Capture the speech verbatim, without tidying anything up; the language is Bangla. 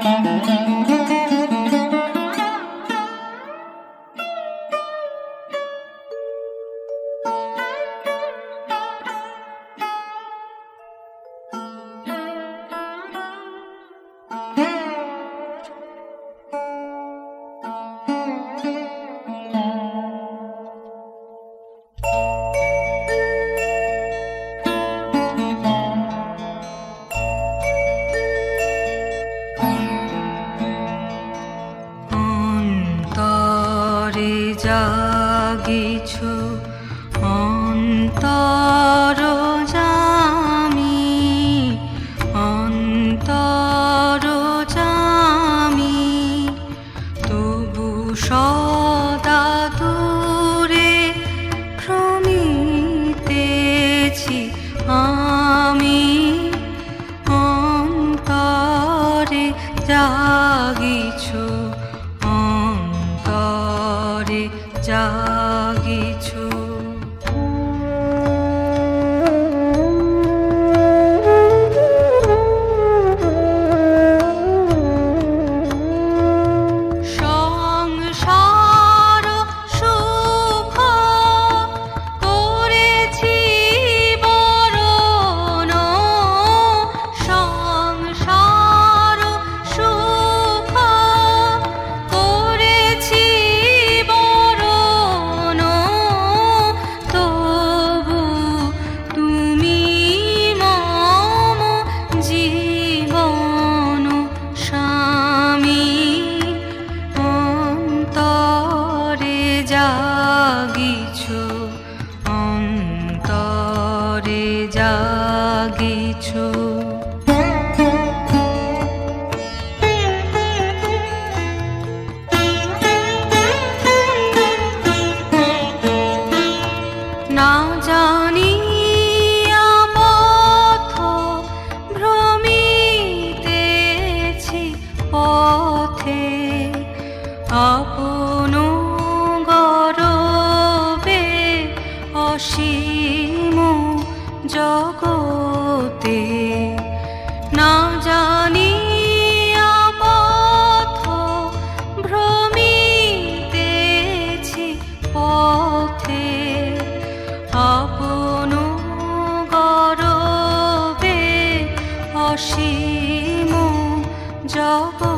জাগিছো অন্তর জামি, অন্তর জামি, তবু সদা দূরে ভ্রমিতেছি আমি, অন্তরে জাগিছো অন্তরে জাগিছো। সংসার সুখ করেছি বরণ, সংসার সুখ করেছি বরণ, তবু তুমি মম জীবন স্বামী, অন্তরে জাগিছো অন্তরে জাগিছো। না জানিয়া পথ ভ্রমিতেছি পথে, আপন গরবে অসীম জগতে, না জানিয়া পথ ভ্রমিতেছি পথে, আপন গরবে অসীম জগতে।